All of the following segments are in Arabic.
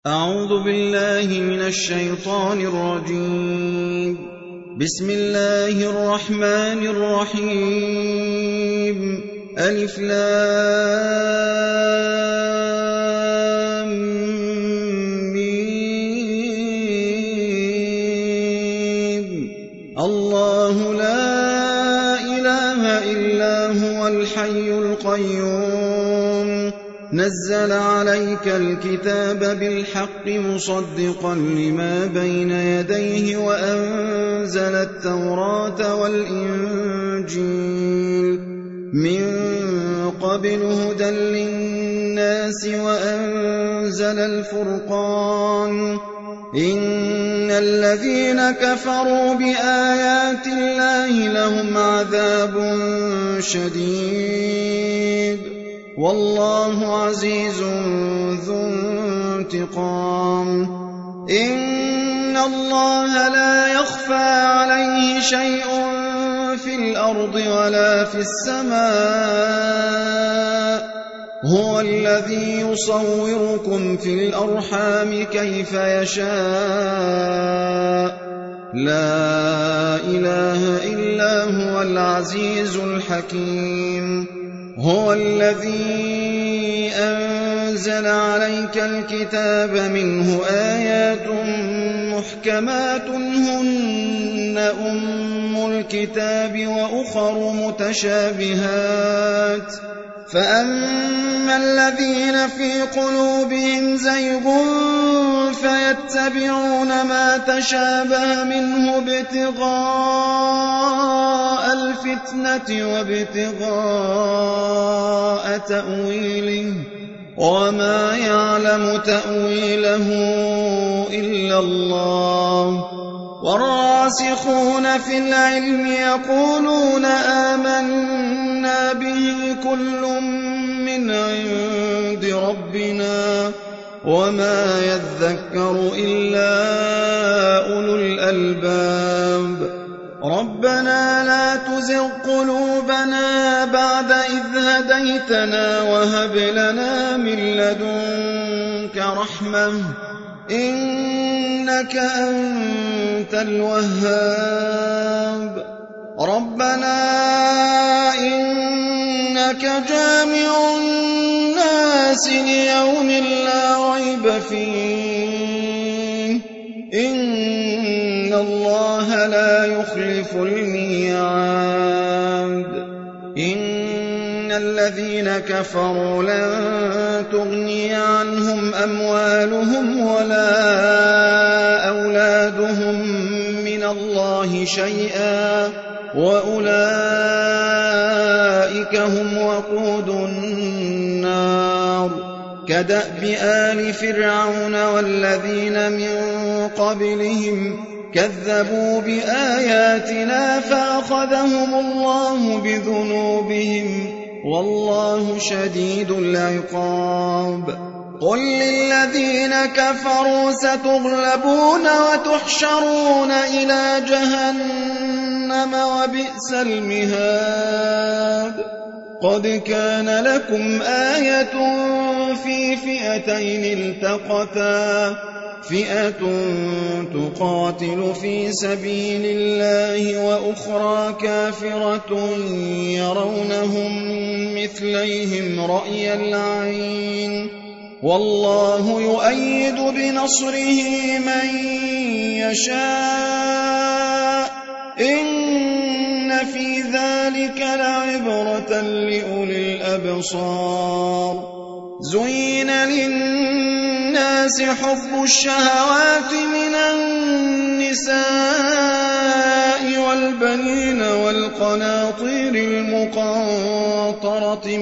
أعوذ بالله من الشيطان الرجيم. بسم الله الرحمن الرحيم. ألف لام ميم. الله لا إله إلا هو الحي القيوم. نزل عليك الكتاب بالحق مصدقا لما بين يديه وأنزل التوراة والإنجيل من قبل هدى للناس وأنزل الفرقان. إن الذين كفروا بآيات الله لهم عذاب شديد والله عزيز ذو انتقام. إن الله لا يخفى عليه شيء في الأرض ولا في السماء. هو الذي يصوركم في الأرحام كيف يشاء. لا إله إلا هو العزيز الحكيم. هو الذي أنزل عليك الكتاب منه آيات محكمات هن أم الكتاب وأخر متشابهات. فأما الذين في قلوبهم زيغ فيتبعون ما تشابه منه ابتغاء الفتنة وابتغاء تأويله وما يعلم تأويله إلا الله. والراسخون في العلم يقولون آمنا به كل من عند ربنا وما يذكر إلا أولو الألباب. ربنا لا تزغ قلوبنا بعد إذ هديتنا وهب لنا من لدنك رحمة إنك أنت الوهاب. ربنا إنك جامع الناس ليوم لا ريب فيه إن الله لا يخلف الميعاد. إن الذين كفروا لن تغني عنهم أموالهم ولا أولادهم من الله شيئا وأولئك هم وقود النار. كدأب آل فرعون والذين من قبلهم كذبوا بآياتنا فأخذهم الله بذنوبهم والله شديد العقاب. قل للذين كفروا ستغلبون وتحشرون إلى جهنم وبئس المهاد. قد كان لكم آية في فئتين التقتا فئة تقاتل في سبيل الله وأخرى كافرة يرونهم مثليهم رأي العين والله يؤيد بنصره من يشاء. إن في ذلك لعبرة لأولي الأبصار. زين للناس حب الشهوات من النساء والبنين والقناطير المقنطرة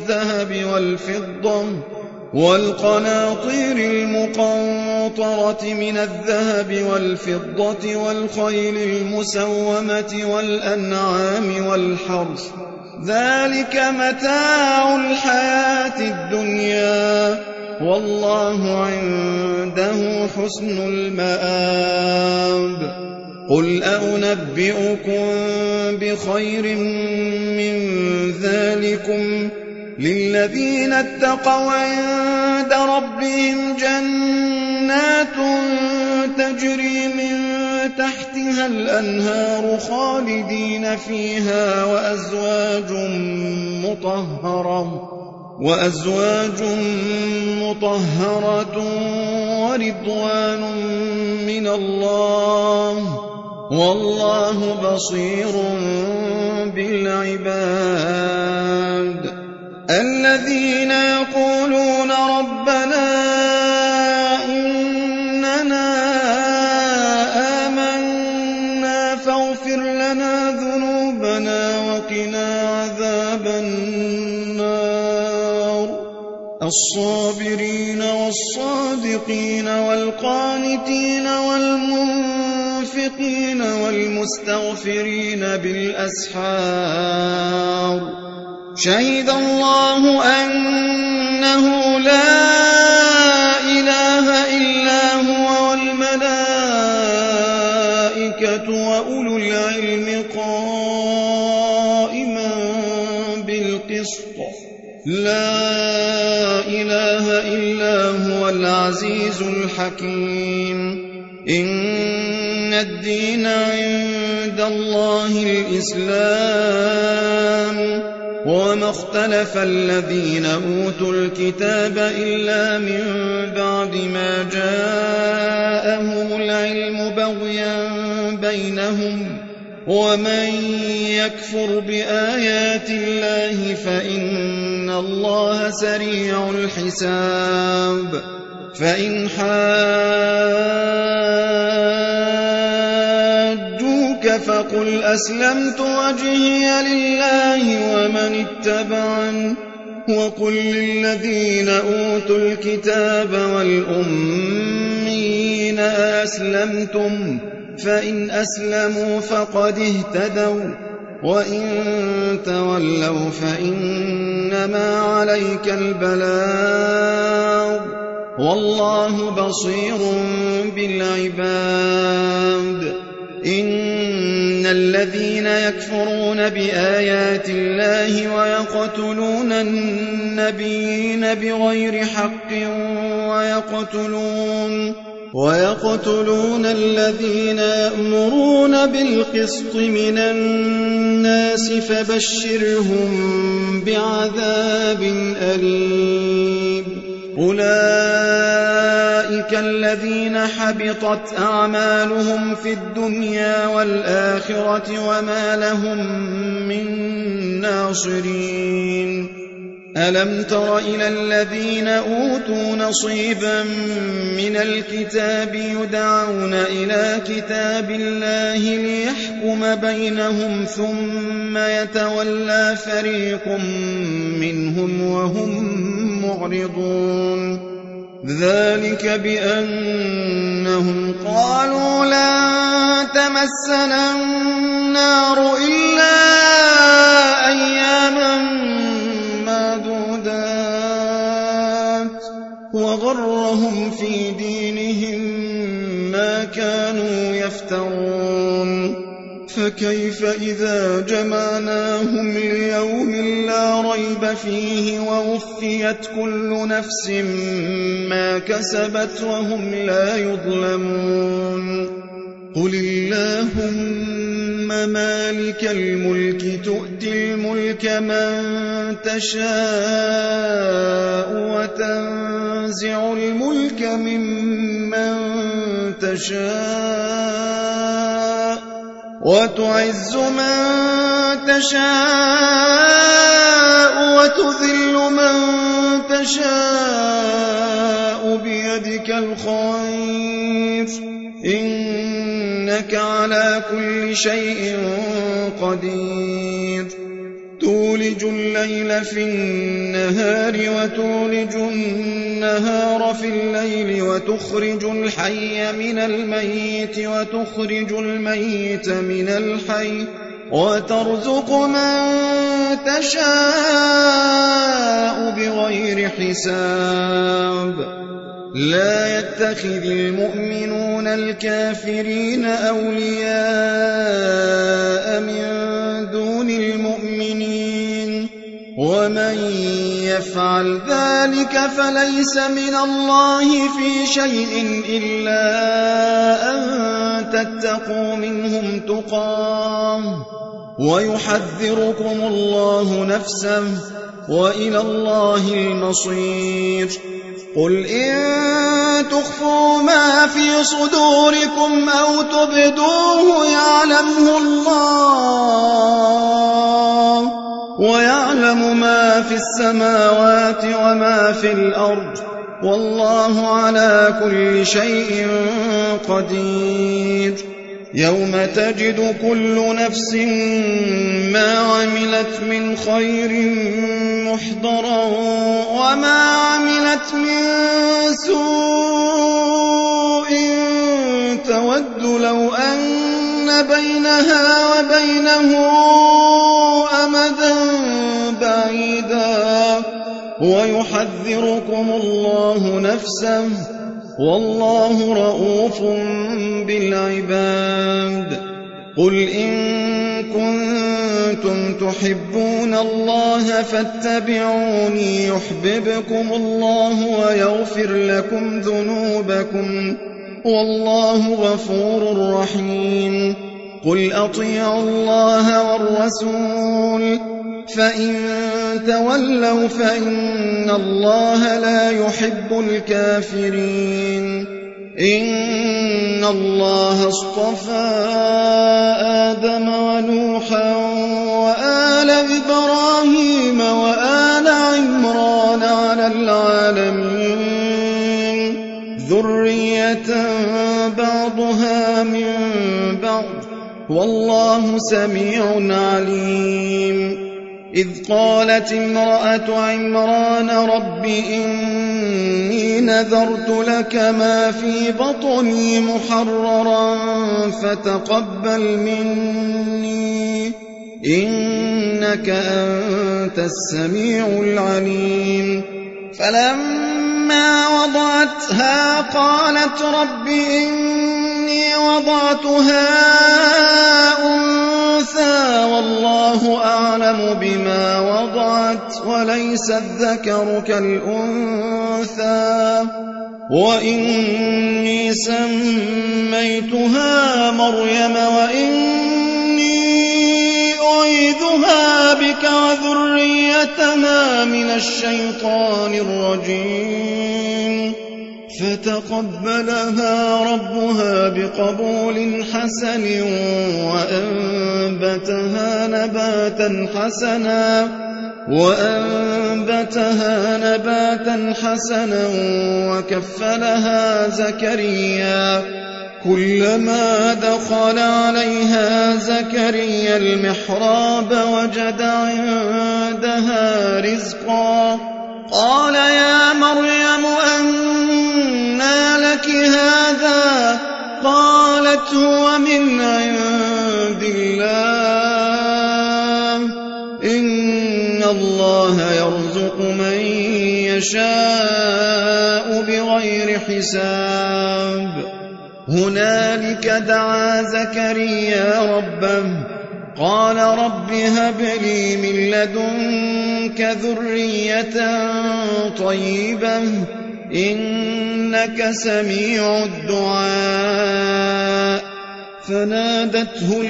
من الذهب والفضة والخيل المسومة والأنعام والحرث ذلك متاع الحياة الدنيا والله عنده حسن المآب. قل أنبئكم بخير من ذلكم للذين اتقوا عند ربهم جنات فيها الأنهار خالدين فيها وأزواج مطهرة ورضوان من الله والله بصير بالعباد الذين يقولون ربنا إننا آمنا فاغفر لنا ذنوبنا وقنا عذاب النار الصابرين والصادقين والقانتين والمنفقين والمستغفرين بالأسحار شهد الله أنه لا إله إلا هو والملائكة وأولو العلم قائما بالقسط لا إله إلا هو العزيز الحكيم إن الدين عند الله الإسلام وما اختلف الذين أوتوا الكتاب إلا من بعد ما جاءهم العلم بغيا بينهم ومن يكفر بآيات الله فإن الله سريع الحساب فإن فقل أسلمت وجهي لله ومن اتبعن وقل للذين أوتوا الكتاب والأميين أسلمتم فإن أسلموا فقد اهتدوا وإن تولوا فإنما عليك البلاغ والله بصير بالعباد إن الذين يكفرون بآيات الله ويقتلون النبيين بغير حق ويقتلون الذين يأمرون بالقسط من الناس فبشرهم بعذاب أليم أولئك الذين حبطت أعمالهم في الدنيا والآخرة وما لهم من ناصرين ألم تر إلى الذين أوتوا نصيبا من الكتاب يدعون إلى كتاب الله ليحكم بينهم ثم يتولى فريق منهم وهم معرضون ذلك بأنهم قالوا لن تمسنا النار إلا أياما معدودات وغرهم في دينهم ما كانوا يفترون فكيف إذا جمعناهم ليوم لا ريب فيه ووفيت كل نفس ما كسبت وهم لا يظلمون قل اللهم مالك الملك تؤتي الملك من تشاء وتنزع الملك ممن تشاء وتعز من تشاء وتذل من تشاء بيدك الخير إنك على كل شيء قدير تولج الليل في النهار وتولج النهار في الليل وتخرج الحي من الميت وتخرج الميت من الحي وترزق من تشاء بغير حساب لا يتخذ المؤمنون الكافرين أولياء من دون المؤمنين ومن يفعل ذلك فليس من الله في شيء إلا أن تتقوا منهم تقاه ويحذركم الله نفسه وإلى الله المصير. قل إن تخفوا ما في صدوركم أو تبدوه يعلمه الله ويعلم ما في السماوات وما في الأرض والله على كل شيء قدير. يوم تجد كل نفس ما عملت من خير محضرا وما عملت من سوء تود لو أن بينها وبينه أمدا بعيدا ويحذركم الله نفسه والله رؤوف بالعباد. قل إن كنتم تحبون الله فاتبعوني يحببكم الله ويغفر لكم ذنوبكم والله غفور رحيم. قل أطيعوا الله والرسول فإن تولوا فإن الله لا يحب الكافرين. إن الله اصطفى آدم ونوحا وآل إبراهيم وآل عمران على العالمين ذرية بعضها من بعض والله سميع عليم. إذ قالت امرأة عمران رب إني نذرت لك ما في بطني محررا فتقبل مني إنك أنت السميع العليم. فلما وضعتها قالت رب إني وضعتها أنثى والله أعلم بما وضعت وليس الذكر كالأنثى وإني سميتها مريم وإني أعيذها بك وذريتها من الشيطان الرجيم. فتقبلها ربها بقبول حسن وأنبتها نباتا حسنا وكفلها زكريا. كلما دخل عليها زكريا المحراب وجد عندها رزقا قال يا مريم أنى لك هذا قالت هو من عند الله إن الله يرزق من يشاء بغير حساب. هنالك دعا زكريا ربه قال رب هب لي من لدنك ذرية طيبة إنك سميع الدعاء. فنادته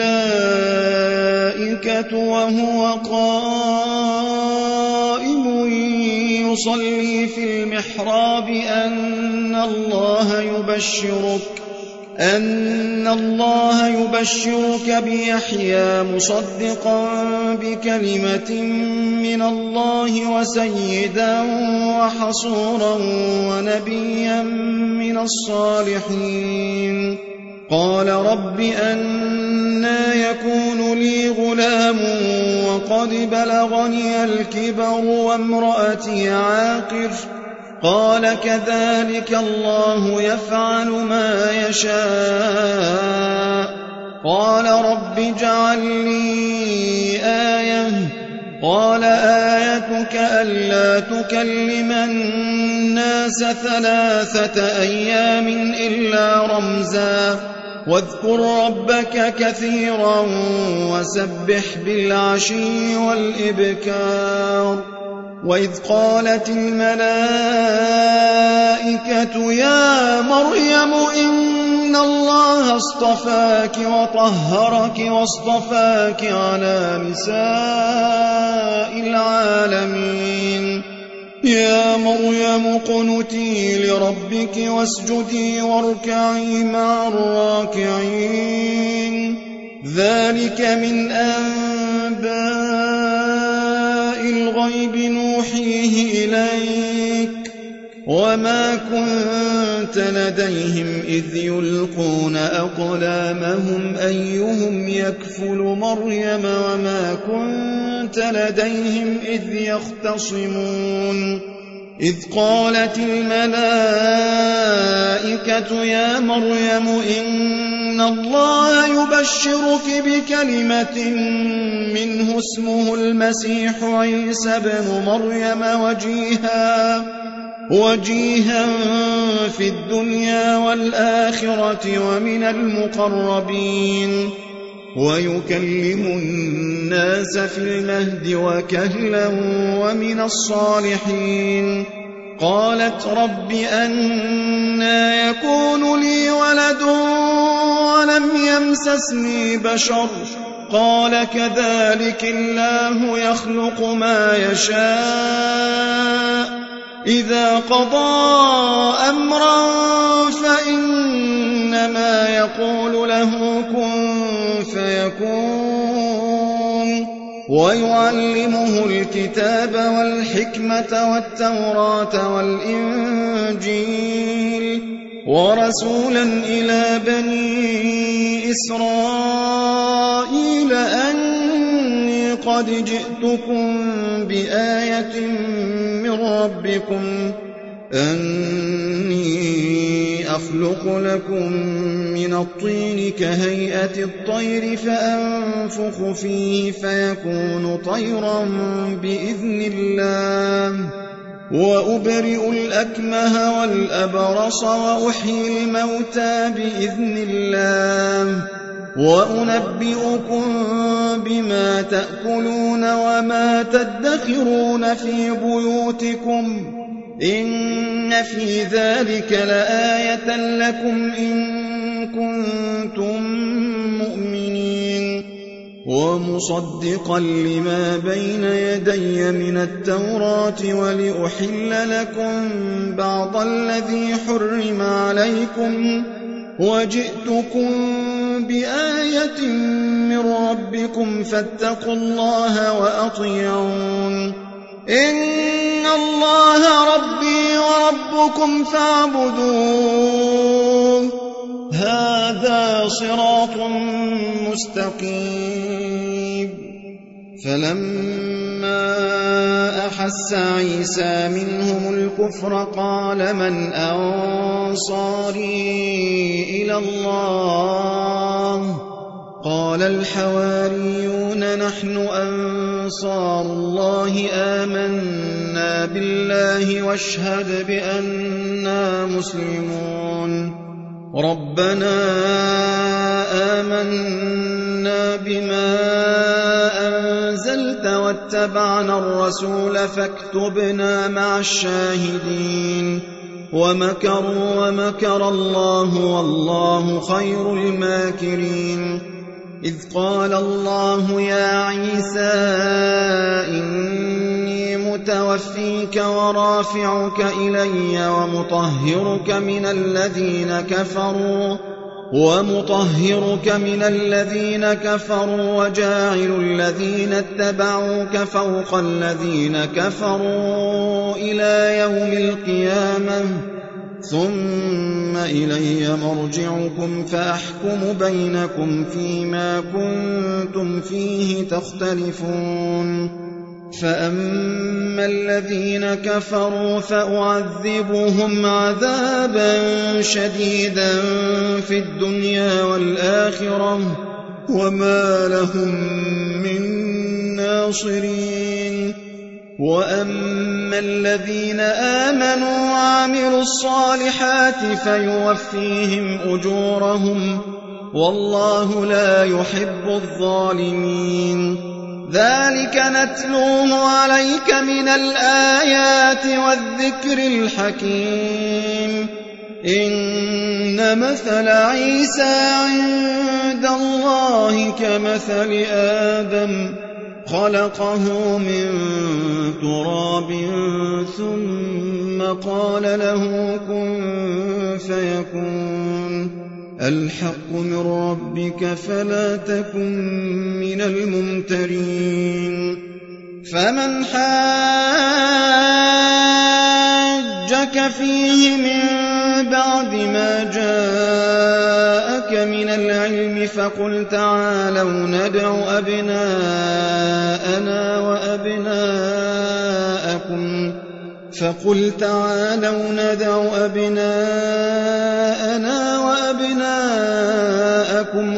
الملائكة وهو قائم يصلي في المحراب أن الله يبشرك بيحيى مصدقا بكلمة من الله وسيدا وحصورا ونبيا من الصالحين. قال رب أنى يكون لي غلام وقد بلغني الكبر وامرأتي عاقر قال كذلك الله يفعل ما يشاء. قال رب اجعل لي آية قال آيتك ألا تكلم الناس 3 أيام إلا رمزا واذكر ربك كثيرا وسبح بالعشي والإبكار. وإذ قالت الملائكة يا مريم إن الله اصطفاك وطهرك واصطفاك على نساء العالمين يا مريم اقنتي لربك واسجدي واركعي مع الراكعين ذلك من أنباء الغيب نوحيه إليك وما كنت لديهم إذ يلقون أقلامهم أيهم يكفل مريم وما كنت لديهم إذ يختصمون إذ قالت الملائكة يا مريم إن الله يبشرك بكلمة منه اسمه المسيح عيسى بن مريم وجيها في الدنيا والآخرة ومن المقربين ويكلم الناس في المهد وكهلا ومن الصالحين قالت رب أنى يكون لي ولد ولم يمسسني بشر قال كذلك الله يخلق ما يشاء إذا قضى أمرا فإنما يقول له كن فيكون ويعلمه الكتاب والحكمة والتوراة والإنجيل ورسولا إلى بني إسرائيل أني قد جئتكم بآية من ربكم أني أخلق لكم من الطين كهيئة الطير فأنفخ فيه فيكون طيرا بإذن الله وأبرئ الأكمه والأبرص وأحيي الموتى بإذن الله وأنبئكم بما تأكلون وما تدخرون في بيوتكم إن في ذلك لآية لكم إن كنتم مؤمنين ومصدقا لما بين يدي من التوراة ولأحل لكم بعض الذي حرم عليكم وجئتكم بآية من ربكم فاتقوا الله وأطيعون إن الله ربي وربكم فاعبدوه هذا صراط مستقيم فلما أحس عيسى منهم الكفر قال من أنصاري إلى الله قال الحواريون نحن أنصار الله آمنا بالله واشهد بأننا مسلمون ربنا آمنا بما أنزلت واتبعنا الرسول فاكتبنا مع الشاهدين ومكروا ومكر الله والله خير الماكرين إذ قال الله يا عيسى إني متوفيك ورافعك إلي ومطهرك من الذين كفروا وجاعل الذين اتبعوك فوق الذين كفروا إلى يوم القيامة ثم إلي مرجعكم فأحكم بينكم فيما كنتم فيه تختلفون فأما الذين كفروا فأعذبهم عذابا شديدا في الدنيا والآخرة وما لهم من ناصرين وأما الذين آمنوا وعملوا الصالحات فيوفيهم أجورهم والله لا يحب الظالمين ذلك نتلوه عليك من الآيات والذكر الحكيم إن مثل عيسى عند الله كمثل آدم خلقه من تراب ثم قال له كن فيكون الحق من ربك فلا تكن من الممترين فمن حاجك فيه من بعد ما جاءك من العلم فقل تعالوا ندع أبناءنا وأبناءكم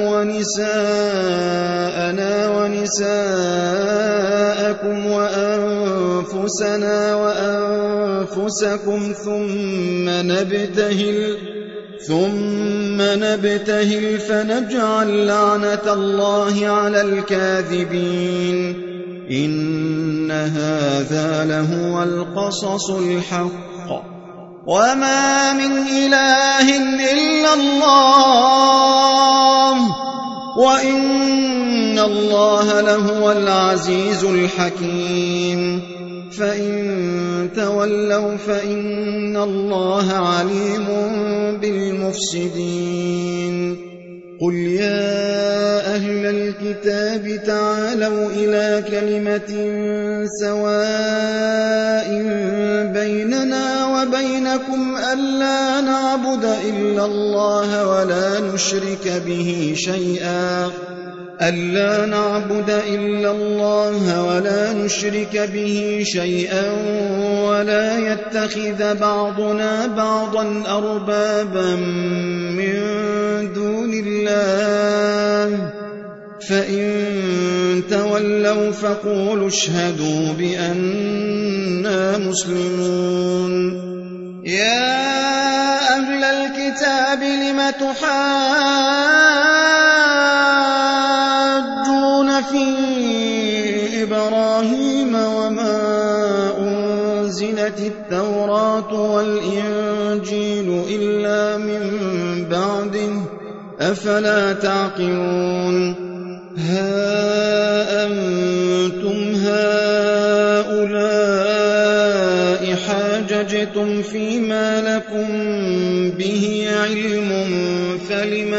ونساءنا ونساءكم وأنفسنا وأنفسكم ثم نبتهل فنجعل لعنة الله على الكاذبين إن هذا لهو القصص الحق وما من إله إلا الله وإن الله لهو العزيز الحكيم فإن تولوا فإن الله عليم بالمفسدين قل يا أهل الكتاب تعالوا إلى كلمة سواء بيننا وبينكم ألا نعبد إلا الله ولا نشرك به شيئا ولا يتخذ بعضنا بعضا أربابا من دون الله فإن تولوا فقولوا اشهدوا بأننا مسلمون يا أهل الكتاب لم تحاجون في إبراهيم وما أنزلت التوراة والإنجيل إلا من بعده أفلا تعقلون ها أنتم هؤلاء حاججتم فيما لكم به علم فلم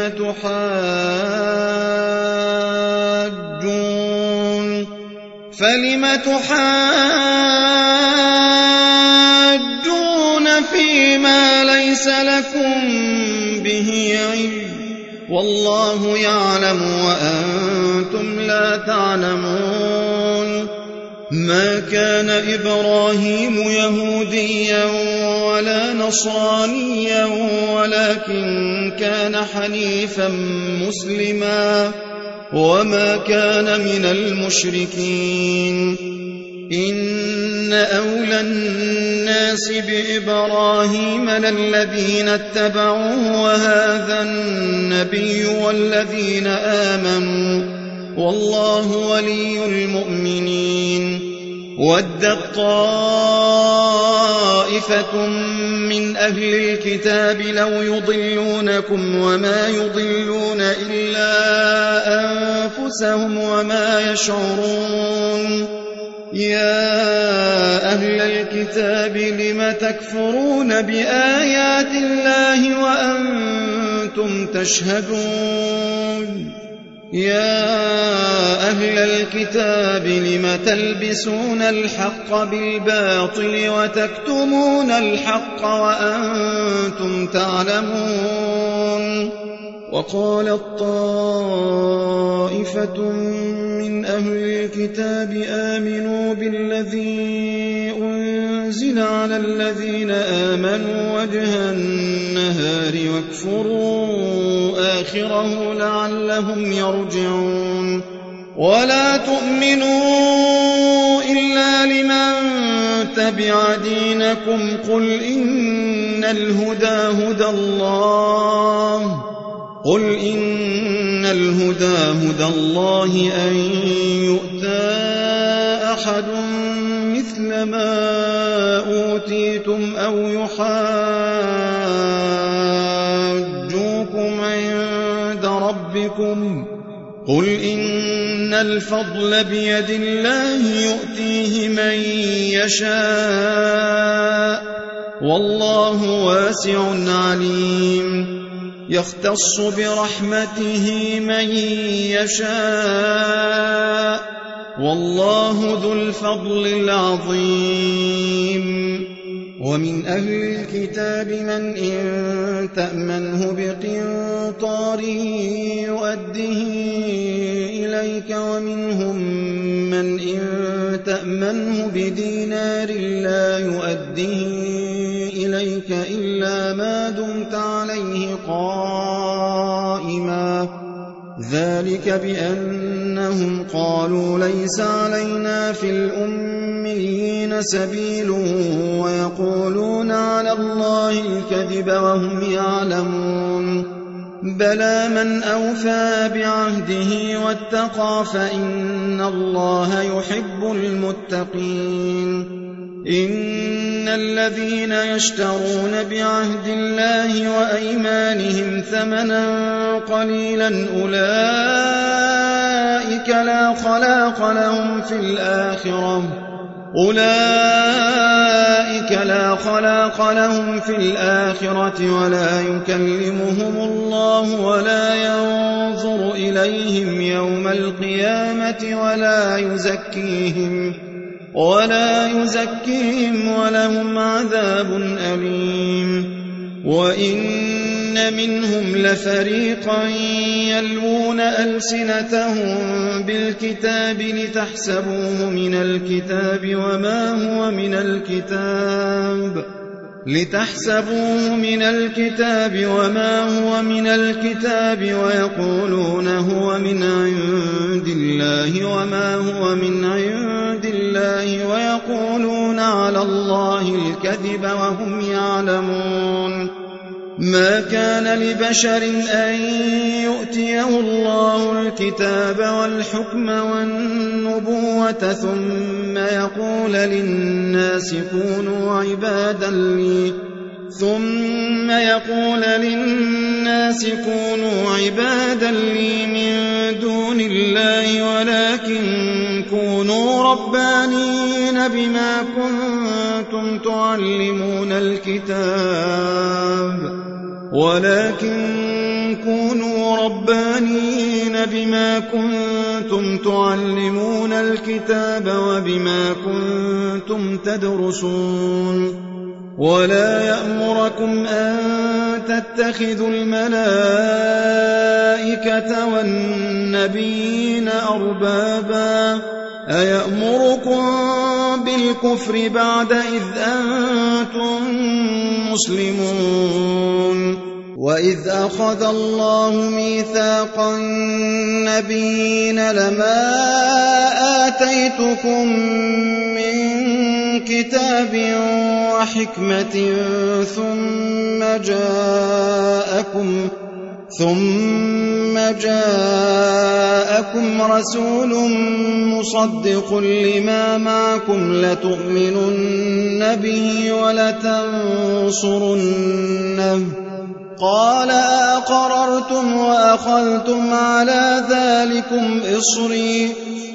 تحاجون فيما ليس لكم به علم والله يعلم وأنتم لا تعلمون ما كان إبراهيم يهوديا ولا نصرانيا ولكن كان حنيفا مسلما وما كان من المشركين إن أولى الناس بإبراهيم للذين اتبعوه وهذا النبي والذين آمنوا والله ولي المؤمنين ودت طائفة من أهل الكتاب لو يضلونكم وما يضلون إلا أنفسهم وما يشعرون يا أهل الكتاب لم تكفرون بآيات الله وأنتم تشهدون يا أهل الكتاب لم تلبسون الحق بالباطل وتكتمون الحق وأنتم تعلمون وقالت طائفة من أهل الكتاب آمنوا بالذي أنزل على الذين آمنوا وجه النهار واكفروا آخره لعلهم يرجعون ولا تؤمنوا إلا لمن تبع دينكم قل إن الهدى هدى الله أن يؤتى أحد مثل ما أوتيتم أو يحاجوكم عند ربكم قل إن الفضل بيد الله يؤتيه من يشاء والله واسع عليم يختص برحمته من يشاء والله ذو الفضل العظيم ومن أهل الكتاب من إن تأمنه بقنطار يؤده إليك ومنهم من إن تأمنه بدينار لا يؤده إليك إلا ما دمت عليه قائما ذلك بأنهم قالوا ليس علينا في الأميين سبيل ويقولون على الله الكذب وهم يعلمون بلى من أوفى بعهده واتقى فإن الله يحب المتقين إن الذين يشترون بعهد الله وأيمانهم ثمنا قليلا أولئك لا خلاق لهم في الآخرة ولا يكلمهم الله ولا ينظر إليهم يوم القيامة ولا يزكيهم ولهم عذاب أليم وإن منهم لفريقا يلوون ألسنتهم بالكتاب لتحسبوه من الكتاب وما هو من الكتاب ويقولون هو من عند الله وما هو من عند الله ويقولون على الله الكذب وهم يعلمون ما كان لبشر أن يؤتيه الله الكتاب والحكم والنبوة ثم يقول للناس كونوا عبادا لي من دون الله ولكن كونوا ربانيين بما كنتم تعلمون الكتاب وبما كنتم تدرسون ولا يأمركم أن تتخذوا الملائكة والنبيين أربابا أيأمركم بالكفر بعد إذ أنتم مسلمون وإذ أخذ الله ميثاق النبيين لما آتيتكم من كتاب وحكمة ثم جاءكم رسول مصدق لما معكم لتؤمنن به ولتنصرنه قال أقررتم وأخذتم على ذلكم إصري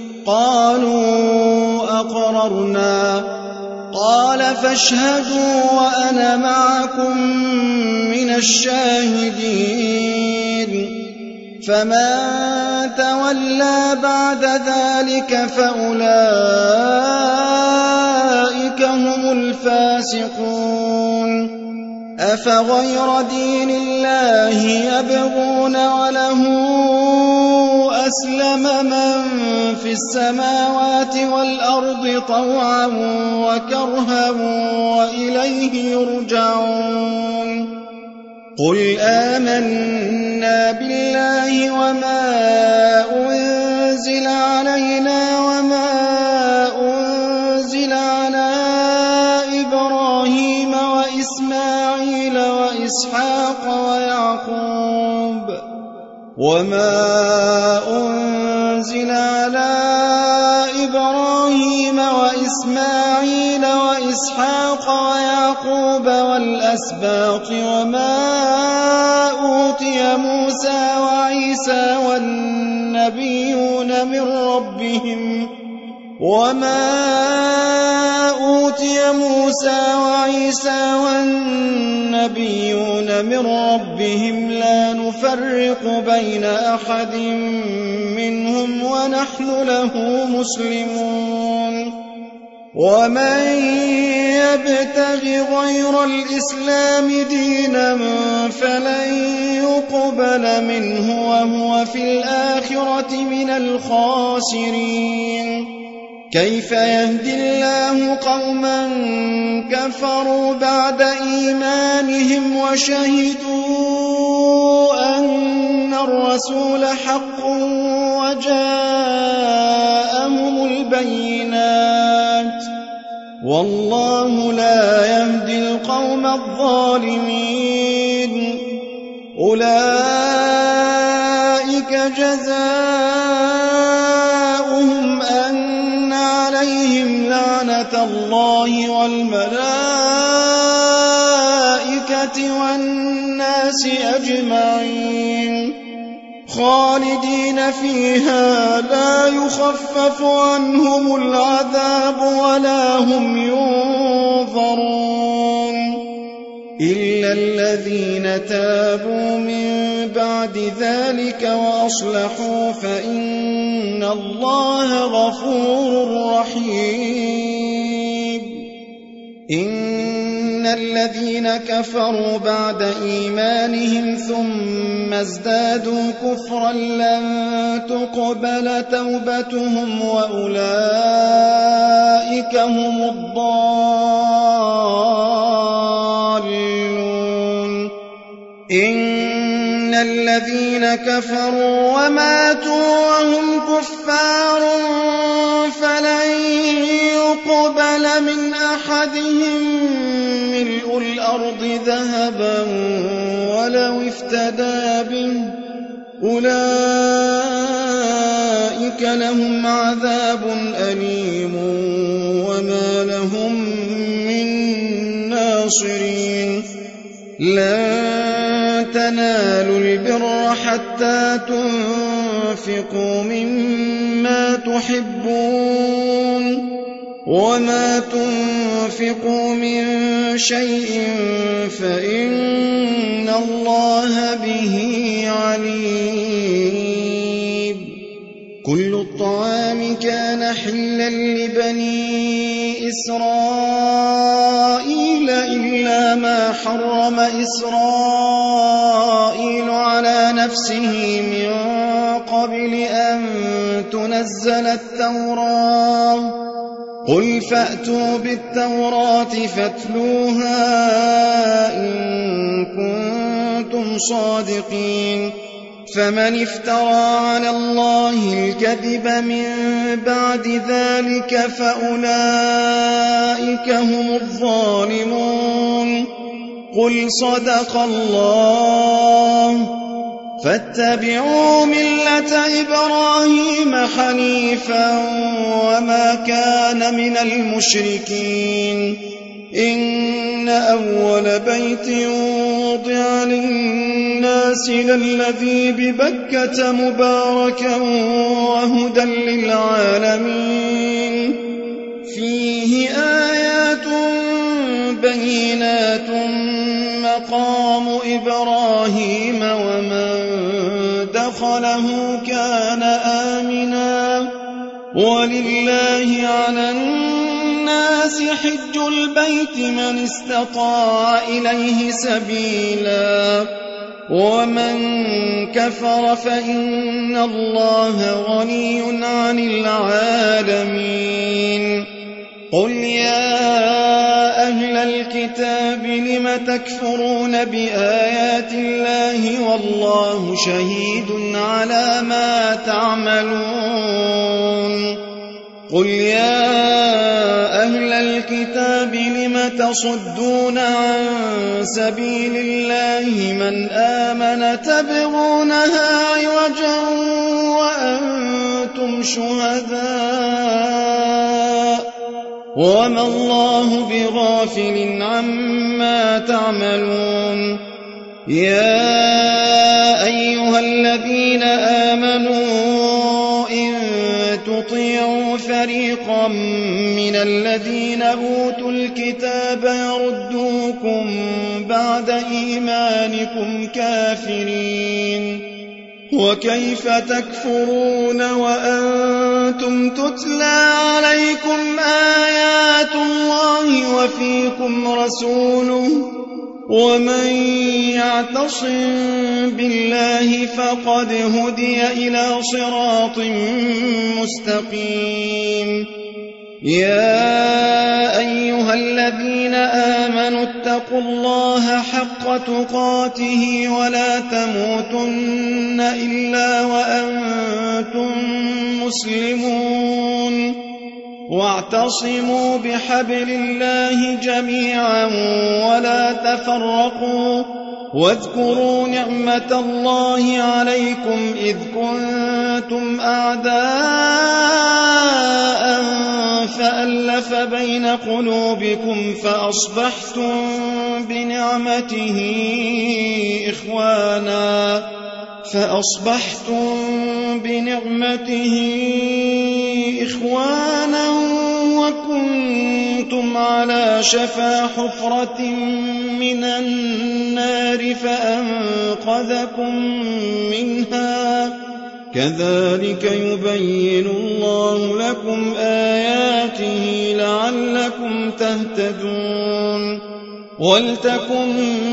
قالوا أقررنا قال فاشهدوا وأنا معكم من الشاهدين فمن تولى بعد ذلك فأولئك هم الفاسقون أفغير دين الله يبغون وله أسلم من في السماوات والأرض طوعا وكرها وإليه يرجعون قل آمنا بالله وما أنزل علينا وما أنزل على إبراهيم وإسماعيل وإسحاق ويعقوب وما أنزل على إبراهيم وإسماعيل وإسحاق ويعقوب والأسباط وما أوتي موسى وعيسى والنبيون من ربهم لا نفرق بين أحد منهم ونحن له مسلمون ومن يبتغ غير الإسلام دينا فلن يقبل منه وهو في الآخرة من الخاسرين كيف يهدي الله قوما كفروا بعد إيمانهم وشهدوا أن الرسول حق وجاءهم البينات والله لا يهدي القوم الظالمين أولئك جزاؤهم أن عليهم لعنة الله والملائكة والناس أجمعين خالدين فيها لا يخفف عنهم العذاب ولا هم ينظرون إلا الذين تابوا من بعد ذلك وأصلحوا فإن الله غفور رحيم إن الذين كفروا بعد إيمانهم ثم ازدادوا كفرا لن تقبل توبتهم وأولئك هم الضالون إن الذين كفروا وماتوا وهم كفار فلن يقبل من أحدهم ملء الأرض ذهبا ولو افتدى به أولئك لهم عذاب أليم وما لهم من ناصرين لن تنالوا البر حتى تنفقوا مما تحبون وما تنفقوا من شيء فإن الله به عليم كل الطعام كان حلا لبني إسرائيل إلا ما حرم إسرائيل على نفسه من قبل أن تنزل التوراة قل فأتوا بالتوراة فاتلوها إن كنتم صادقين فمن افترى على الله الكذب من بعد ذلك فأولئك هم الظالمون قل صدق الله فاتبعوا ملة إبراهيم حنيفا وما كان من المشركين إن أول بيت وضع للناس للذي ببكة مباركا وهدى للعالمين فيه آيات بينات مقام إبراهيم ومن دخله كان آمنا ولله على الناس حج البيت من استطاع إليه سبيلا ومن كفر فإن الله غني عن العالمين قل يا أهل الكتاب لم تكفرون بآيات الله والله شهيد على ما تعملون قل يا أهل الكتاب لم تصدون عن سبيل الله من آمن تبغونها عوجا وأنتم شهداء وما الله بغافل عما تعملون يا أيها الذين آمنوا إن تطيعوا فريقا من الذين أوتوا الكتاب يردوكم بعد إيمانكم كافرين وكيف تكفرون وأنتم تتلى عليكم آيات الله وفيكم رسوله ومن يعتصم بالله فقد هدي إلى صراط مستقيم يا أيها الذين آمنوا اتقوا الله حق تقاته ولا تموتن إلا وأنتم مسلمون واعتصموا بحبل الله جميعا ولا تفرقوا واذكروا نعمة الله عليكم إذ كنتم أعداء فألف بين قلوبكم فأصبحتم بنعمته إخوانا وكنتم على شفا حفرة من النار فأنقذكم منها كذلك يبين الله لكم آياته لعلكم تهتدون ولتكن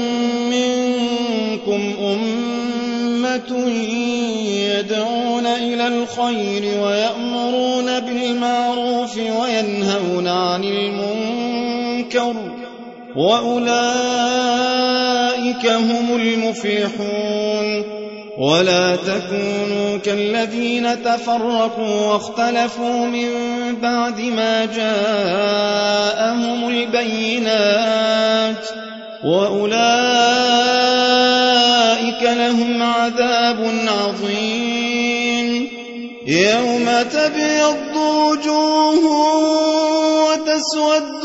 منكم أمة يدعون إلى الخير ويأمرون بالمعروف وينهون عن المنكر وأولئك هم المفلحون ولا تكونوا كالذين تفرقوا واختلفوا من بعد ما جاءهم البينات وأولئك لهم عذاب عظيم يوم تبيض وجوه وتسود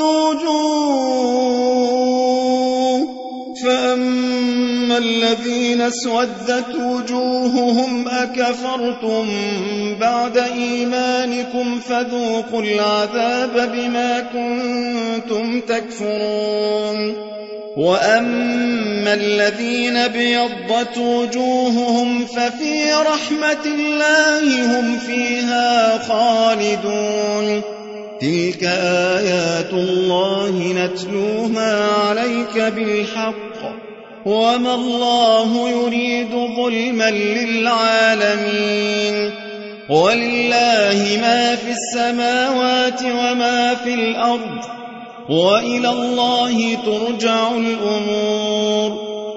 وجوه فأما الذين اسودت وجوههم أكفرتم بعد إيمانكم فذوقوا العذاب بما كنتم تكفرون وأما الذين ابيضت وجوههم ففي رحمة الله هم فيها خالدون تلك آيات الله نتلوها عليك بالحق وما الله يريد ظلما للعالمين ولله ما في السماوات وما في الأرض وإلى الله ترجع الأمور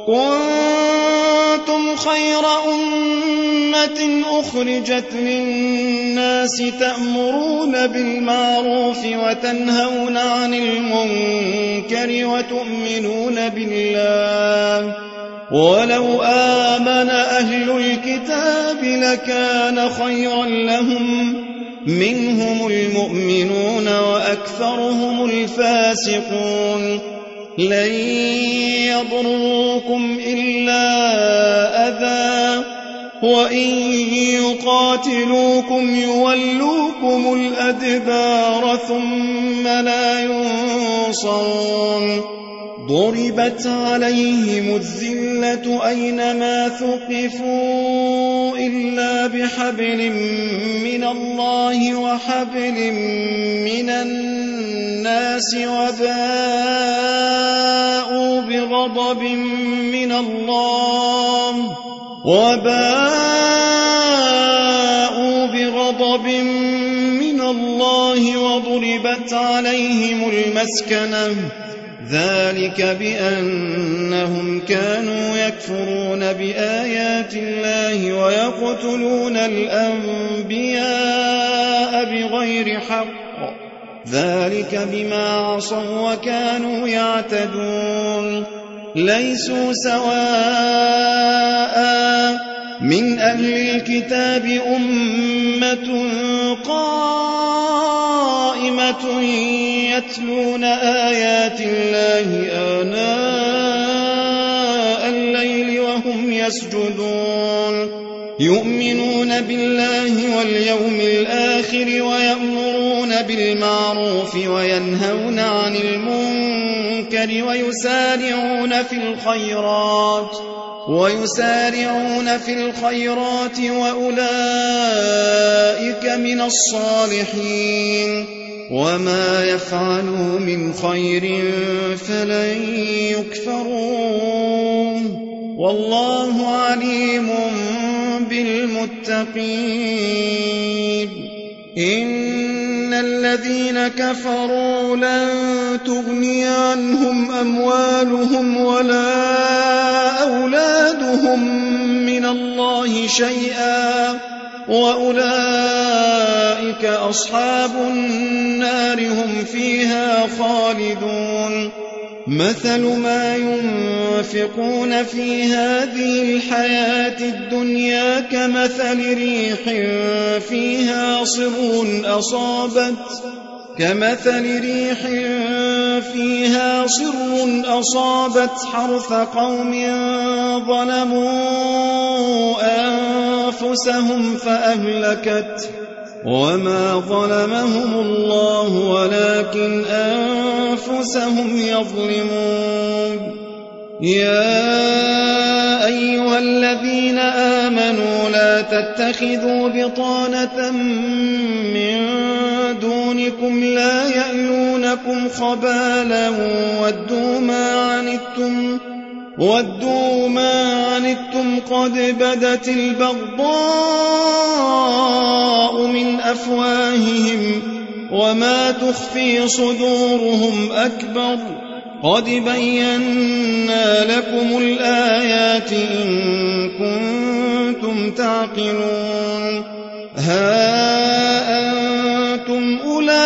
كنتم خير أمة أخرجت للناس تأمرون بالمعروف وتنهون عن المنكر وتؤمنون بالله ولو آمن أهل الكتاب لكان خيرا لهم منهم المؤمنون وأكثرهم الفاسقون لن يضروكم إلا أذى وإن يقاتلوكم يولوكم الأدبار ثم لا ينصرون ضربت عليهم الذلة أينما ثقفوا إلا بحبل من الله وحبل من الناس وباءوا بغضب من الله وضربت عليهم المسكنة ذلك بأنهم كانوا يكفرون بآيات الله ويقتلون الأنبياء بغير حق ذلك بما عصوا وكانوا يعتدون ليسوا سواء من أهل الكتاب أمة قائمة يتلون آيات الله آناء الليل وهم يسجدون يؤمنون بالله واليوم الآخر ويأمرون بالمعروف وينهون عن المنكر ويسارعون في الخيرات وأولئك من الصالحين وما يفعلوا من خير فلن يكفروه والله عليم بالمتقين إن الذين كفروا لن تغني عنهم أموالهم ولا أولادهم من الله شيئا وأولئك أصحاب النار هم فيها خالدون مثل ما ينفقون في هذه الحياة الدنيا كمثل ريح فيها صر أصابت حرث قوم ظلموا أنفسهم فأهلكت وما ظلمهم الله ولكن أنفسهم يظلمون يا أيها الذين آمنوا لا تتخذوا بطانة من دونكم لا يألونكم خبالا ودوا ما عنتم قد بدت البغضاء من أفواههم وما تخفي صدورهم أكبر قد بينا لكم الآيات إن كنتم تعقلون ها أنتم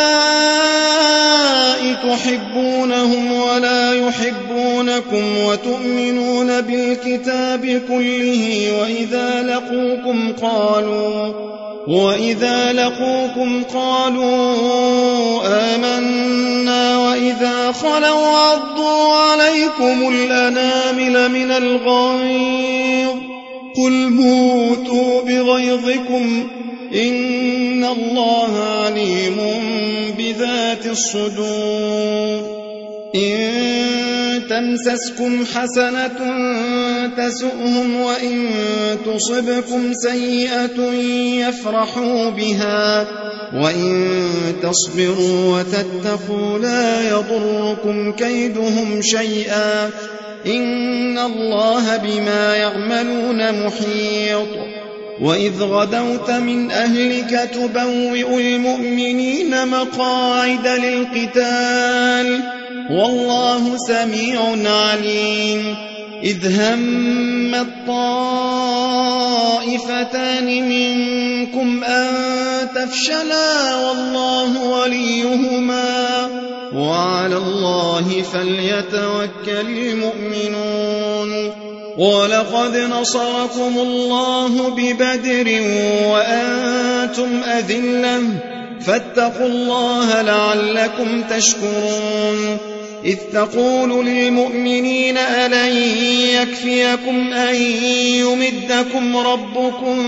أولئك تحبونهم ولا يحبونكم وتؤمنون بالكتاب كله وإذا لقوكم قالوا آمنا وإذا خلوا عضوا عليكم الأنامل من الغيظ قل موتوا بغيظكم إن الله عليم بذات الصدور إن تمسسكم حسنة تسؤهم وإن تصبكم سيئة يفرحوا بها وإن تصبروا وتتقوا لا يضركم كيدهم شيئا إن الله بما يعملون محيط وإذ غدوت من أهلك تبوئ المؤمنين مقاعد للقتال والله سميع عليم إذ هم الطائفتان منكم أن تفشلا والله وليهما وعلى الله فليتوكل المؤمنون ولقد نصركم الله ببدر وأنتم أذلة فاتقوا الله لعلكم تشكرون إذ تقول للمؤمنين ألن يكفيكم أن يمدكم ربكم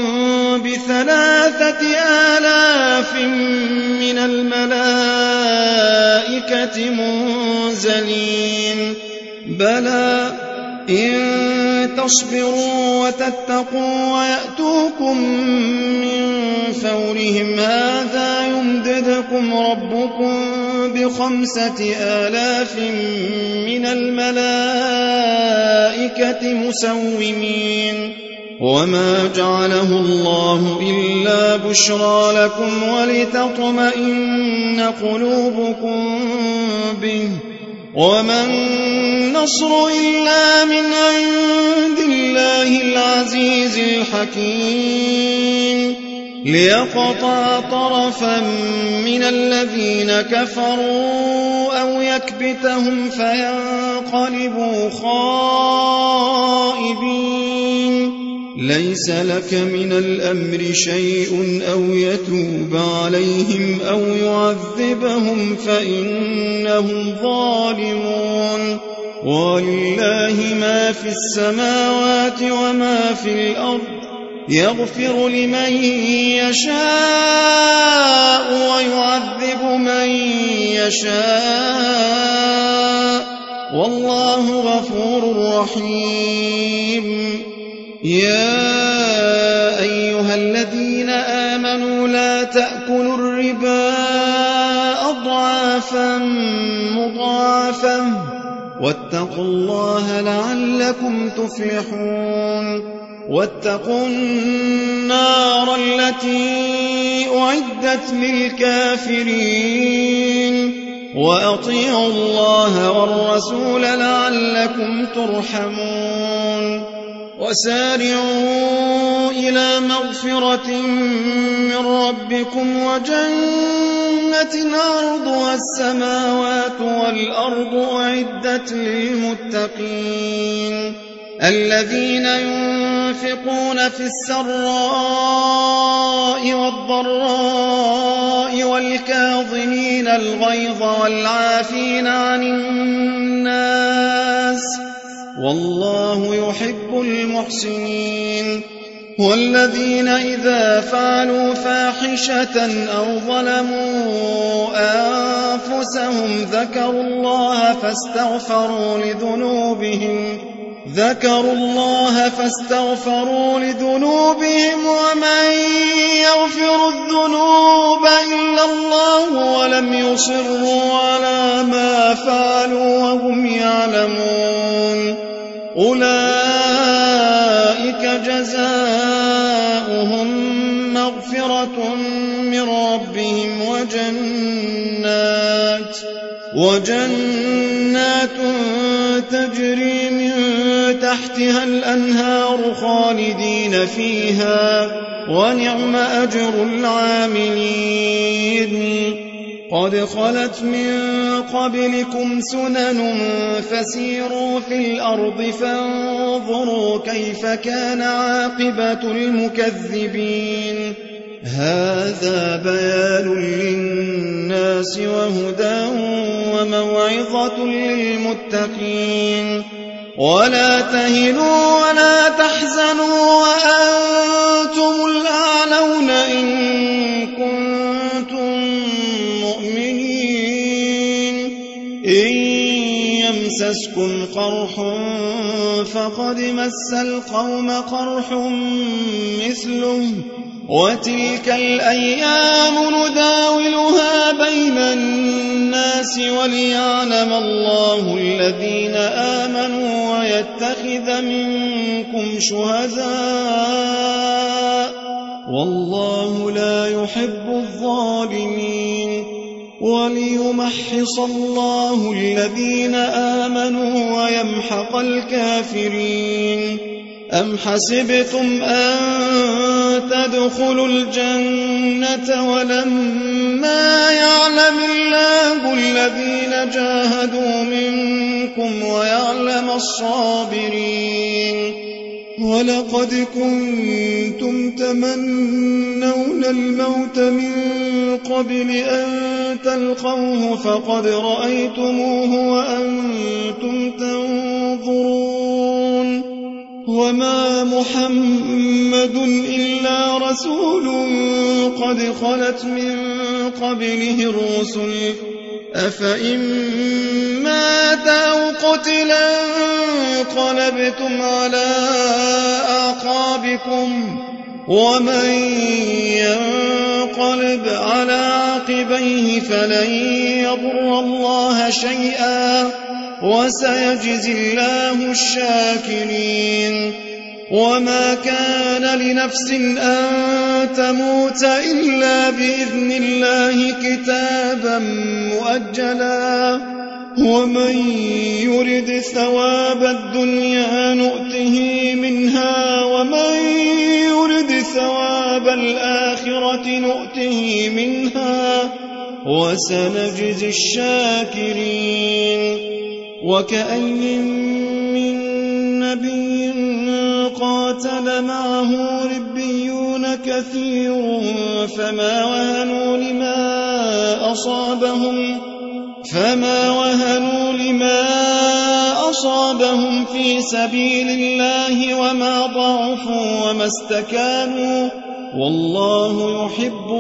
ب3,000 من الملائكة منزلين بلى إن تصبروا وتتقوا ويأتوكم من فورهم هذا يمددكم ربكم ب5,000 من الملائكة مسومين وما جعله الله إلا بشرى لكم ولتطمئن قلوبكم به وما النصر إلا من عند الله العزيز الحكيم ليقطع طرفا من الذين كفروا أو يكبتهم فينقلبوا خائبين. ليس لك من الأمر شيء أو يتوب عليهم أو يعذبهم فإنهم ظالمون. ولله ما في السماوات وما في الأرض، يغفر لمن يشاء ويعذب من يشاء، والله غفور رحيم. يا أيها الذين آمنوا لا تأكلوا الربا أضعافا مضاعفة واتقوا الله لعلكم تفلحون. واتقوا النار التي أعدت للكافرين، وأطيعوا الله والرسول لعلكم ترحمون. وسارعوا إلى مغفرة من ربكم وجنة عرضها السماوات والأرض أعدت للمتقين، الذين ينفقون في السراء والضراء والكاظمين الغيظ والعافين عن الناس، والله يحب المحسنين. والذين إذا فعلوا فاحشة أو ظلموا أنفسهم ذكروا الله فاستغفروا لذنوبهم ومن يغفر الذنوب إلا الله ولم يصروا على ما فعلوا وهم يعلمون، أولئك جزاؤهم مغفرة من ربهم وجنات تجري من تحتها الأنهار خالدين فيها، ونعم أجر العاملين. قد خلت من قبلكم سنن فسيروا في الأرض فانظروا كيف كان عاقبة المكذبين. هذا بيان للناس وهدى وموعظة للمتقين. ولا تهنوا ولا تحزنوا وأنتم الأعلون إن كنتم مؤمنين. إن يمسسكم قرح فقد مس القوم قرح مثله، وتلك الأيام نداولها بين الناس وليعلم الله الذين آمنوا ويتخذ منكم شهداء، والله لا يحب الظالمين. وليمحص الله الذين آمنوا ويمحق الكافرين. أم حسبتم أن تدخلوا الجنة ولما يعلم الله الذين جاهدوا منكم ويعلم الصابرين؟ ولقد كنتم تمنون الموت من قبل أن تلقوه فقد رأيتموه وأنتم تنظرون. وما محمد إلا رسول قد خلت من قبله الرسل، أفإن مات أو قتل انقلبتم على أعقابكم، ومن ينقلب على عقبيه فلن يضر الله شيئا، وسيجزي الله الشاكرين. وما كان لنفس أن تموت إلا بإذن الله كتابا مؤجلا، ومن يرد ثواب الدنيا نؤته منها ومن يرد ثواب الآخرة نؤته منها وسنجزي الشاكرين. وكأي من نبي قاتل معه ربيون كثير فما وهنوا لما أصابهم في سبيل الله وما ضعفوا وما استكانوا والله يحب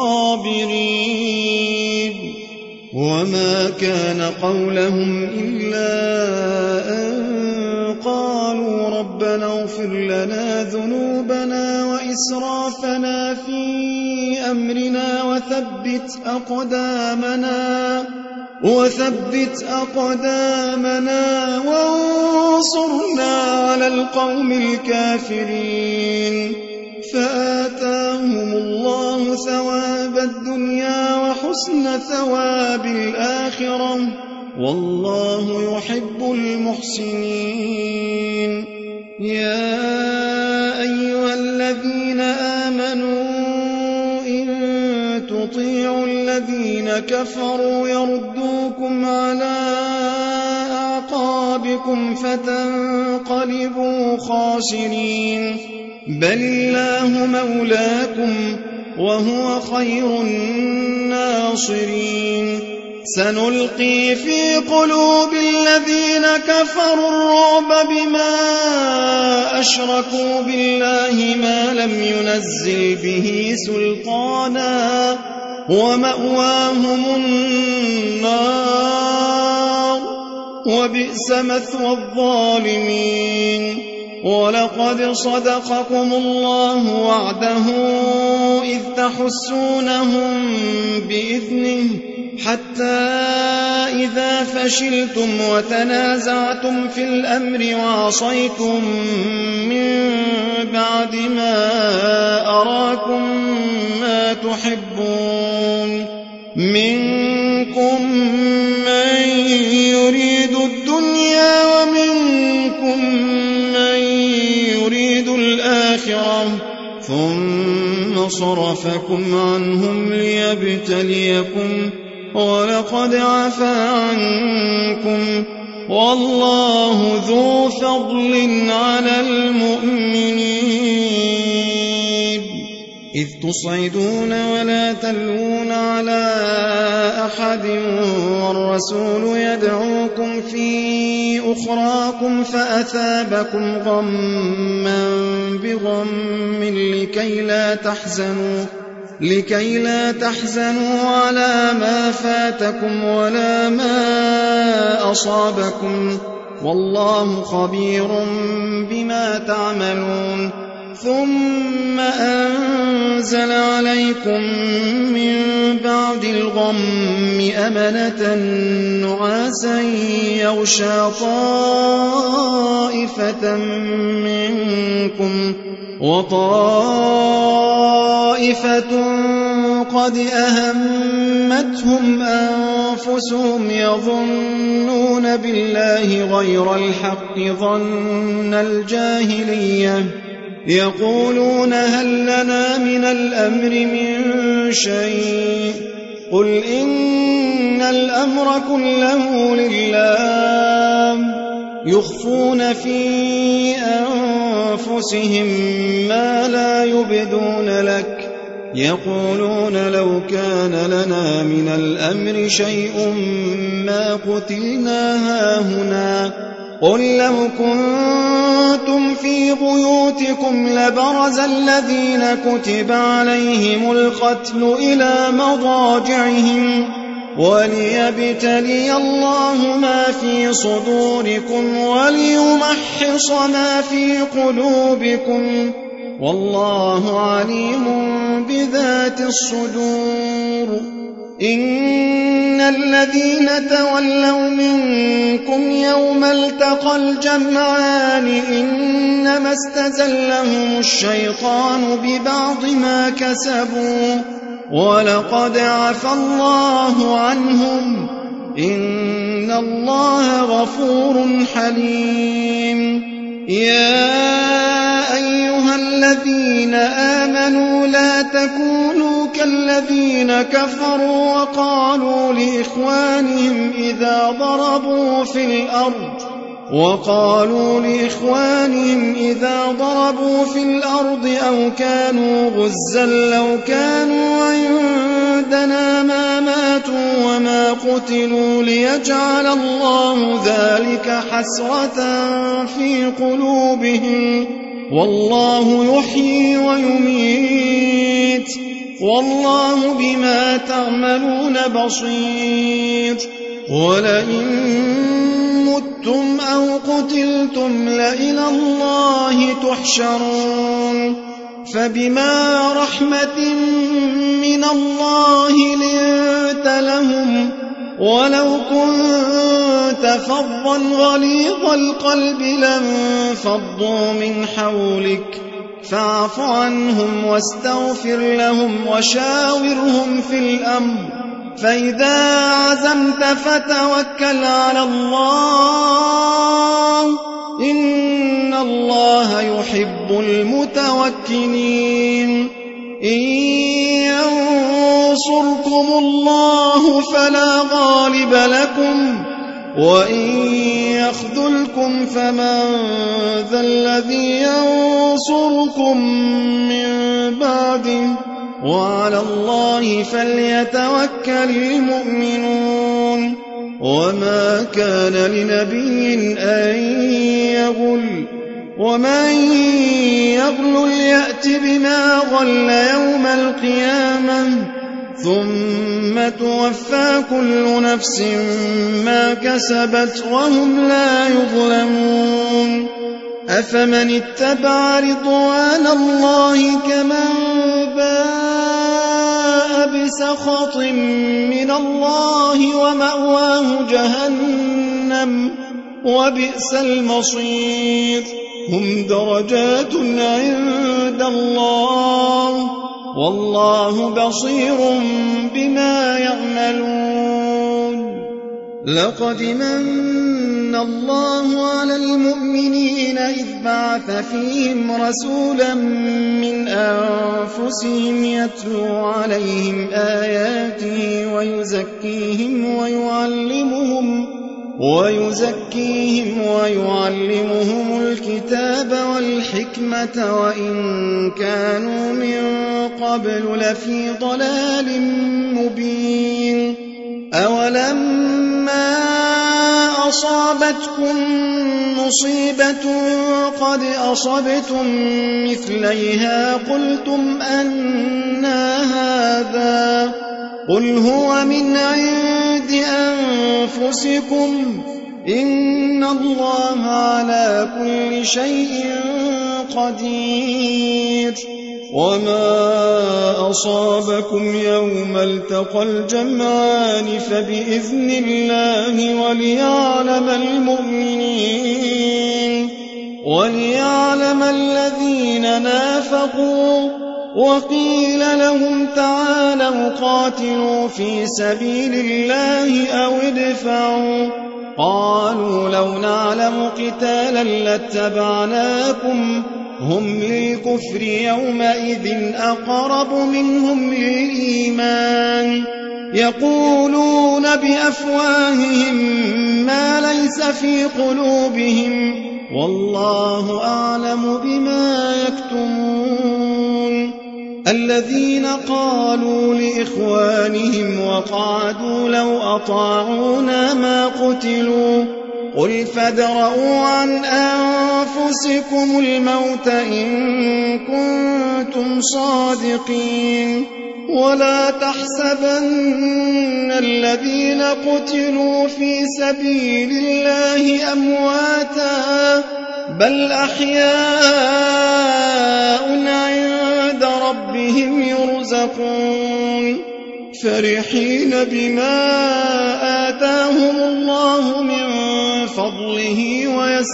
الصابرين. وما كان قولهم إلا أن قالوا ربنا اغفر لنا ذنوبنا وإسرافنا في أمرنا وثبت أقدامنا وانصرنا على القوم الكافرين. فآتاهم الله ثواب الدنيا وحسن ثواب الآخرة والله يحب المحسنين. يا أيها الذين آمنوا إن تطيعوا الذين كفروا يردوكم على أعقابكم فتنقلبوا خاسرين. بل الله مولاكم وهو خير الناصرين. سنلقي في قلوب الذين كفروا الرعب بما أشركوا بالله ما لم ينزل به سلطانا ومأواهم النار وبئس مثوى الظالمين. ولقد صدقكم الله وعده إذ تحسونهم بإذنه حتى إذا فشلتم وتنازعتم في الأمر وعصيتم من بعد ما أراكم ما تحبون منكم من يريد الدنيا ومنكم من يريد الآخرة ثم صرفكم عنهم ليبتليكم ولقد عفا عنكم والله ذو فضل على المؤمنين. إذ تصعدون ولا تلوون على أحد والرسول يدعوكم في أخراكم فأثابكم غما بغم لكي لا تحزنوا على ما فاتكم ولا ما أصابكم والله خبير بما تعملون. ثم أنزل عليكم من بعد الغم أمنة نعاسا يغشى طائفة منكم وطائفة قد أهمتهم أنفسهم يظنون بالله غير الحق ظن الجاهلية يقولون هل لنا من الأمر من شيء قل إن الأمر كله لله يخفون في أنفسهم ما لا يبدون لك يقولون لو كان لنا من الأمر شيء ما قتلنا هاهنا قل لو كنتم في بيوتكم لبرز الذين كتب عليهم القتل إلى مضاجعهم وليبتلي الله ما في صدوركم وليمحص ما في قلوبكم والله عليم بذات الصدور. إن الذين تولوا منكم يوم التقى الجمعان إنما استزلهم الشيطان ببعض ما كسبوا ولقد عفى الله عنهم إن الله غفور حليم. يا أيها الذين آمنوا لا تكونوا كالذين كفروا وقالوا لإخوانهم إذا ضربوا في الأرض أو كانوا غزا لو كانوا عندنا ما ماتوا وما قتلوا ليجعل الله ذلك حسرة في قلوبهم والله يحيي ويميت والله بما تعملون بصير ولئن متم أو قتلتم لإلى الله تحشرون فبما رحمة من الله لنت لهم ولو كنت فظا غليظ القلب لانفضوا من حولك فاعف عنهم واستغفر لهم وشاورهم في الأمر فإذا عزمت فتوكل على الله إن الله يحب المتوكلين إن ينصركم الله فلا غالب لكم وإن يخذلكم فمن ذا الذي ينصركم من بعده وعلى الله فليتوكل المؤمنون وما كان لنبي أن يغل ومن يغل يأت بما غل يوم القيامة ثم توفى كل نفس ما كسبت وهم لا يظلمون أفمن اتبع رضوان الله كمن باء بسخط من الله ومأواه جهنم وبئس المصير هم درجات عند الله والله بصير بما يعملون لقد من الله على المؤمنين إذ بعث فيهم رسولا من أنفسهم يتلو عليهم آياته ويعلمهم الكتاب والحكمة وإن كانوا من قبل لفي ضلال مبين أولما أصابتكم مصيبة قد أصبتم مثليها قلتم أنى هذا قل هو من عند أنفسكم إن الله على كل شيء قدير وما أصابكم يوم التقى الجمعان فبإذن الله وليعلم الذين نافقوا وقيل لهم تعالوا قاتلوا في سبيل الله أو ادفعوا قالوا لو نعلم قتالا لاتبعناكم هم للكفر يومئذ أقرب منهم للإيمان يقولون بأفواههم ما ليس في قلوبهم والله أعلم بما يكتمون الذين قالوا لإخوانهم وقعدوا لو أطاعونا ما قتلوا قل فادرءوا عن أنفسكم الموت إن كنتم صادقين ولا تحسبن الذين قتلوا في سبيل الله أمواتا بل أحياء عند ربهم يرزقون فرحين بما آتاهم الله من فضله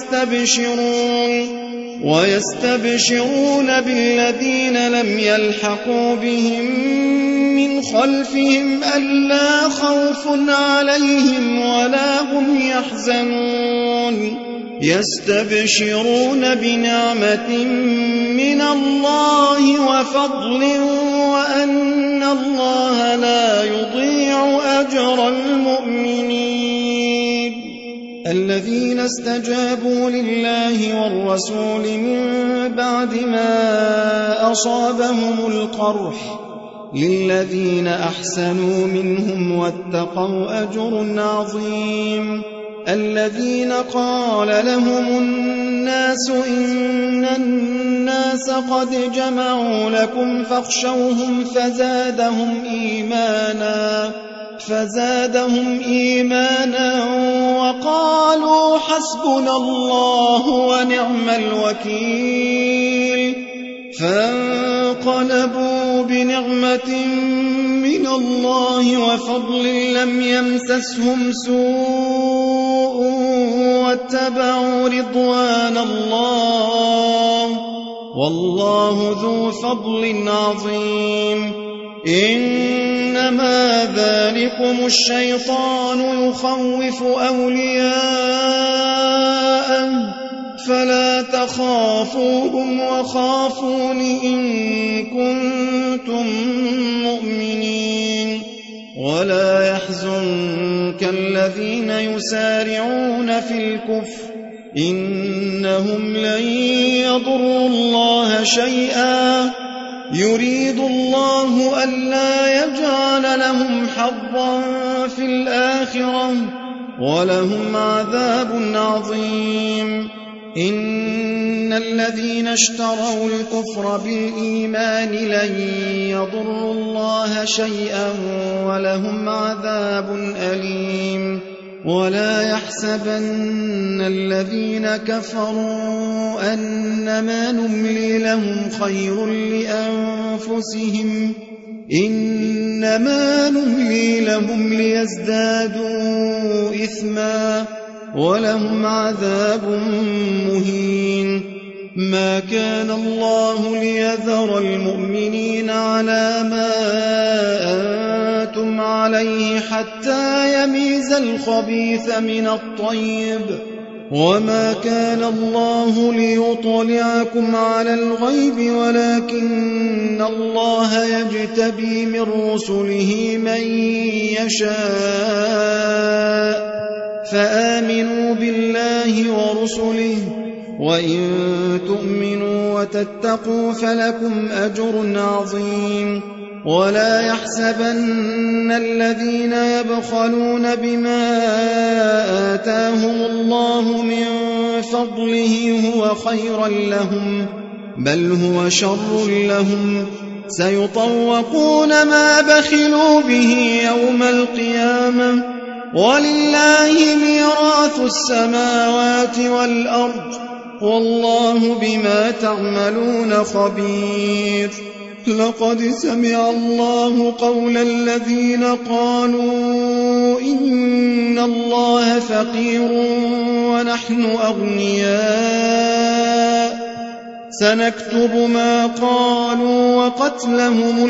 ويستبشرون بالذين لم يلحقوا بهم من خلفهم ألا خوف عليهم ولا هم يحزنون يستبشرون بنعمة من الله وفضل وأن الله لا يضيع أجر المؤمنين. الذين استجابوا لله والرسول من بعد ما أصابهم القرح للذين أحسنوا منهم واتقوا أجر عظيم. الذين قال لهم الناس إن الناس قد جمعوا لكم فاخشوهم فزادهم إيمانا وقالوا حسبنا الله ونعم الوكيل. فانقلبوا بنعمة من الله وفضل لم يمسسهم سوء واتبعوا رضوان الله والله ذو فضل عظيم. إنما ذلكم الشيطان يخوف أولياءه فلا تخافوهم وخافون إن كنتم مؤمنين. ولا يحزنك الذين يسارعون في الكفر إنهم لن يضروا الله شيئا يريد الله ألا يجعل لهم حظا في الآخرة ولهم عذاب عظيم. إن الذين اشتروا الكفر بالإيمان لن يضروا الله شيئا ولهم عذاب أليم. ولا يحسبن الذين كفروا أنما نملي لهم خير لأنفسهم إنما نملي لهم ليزدادوا إثما ولهم عذاب مهين. ما كان الله ليذر المؤمنين على ما أنتم عليه حتى يميز الخبيث من الطيب وما كان الله ليطلعكم على الغيب ولكن الله يجتبي من رسله من يشاء فآمنوا بالله ورسله وإن تؤمنوا وتتقوا فلكم أجر عظيم. ولا يحسبن الذين يبخلون بما آتاهم الله من فضله هو خيرا لهم بل هو شر لهم سيطوقون ما بخلوا به يوم القيامة ولله ميراث السماوات والأرض والله بما تعملون خبير. لقد سمع الله قول الذين قالوا إن الله فقير ونحن أغنياء سنكتب ما قالوا وقتلهم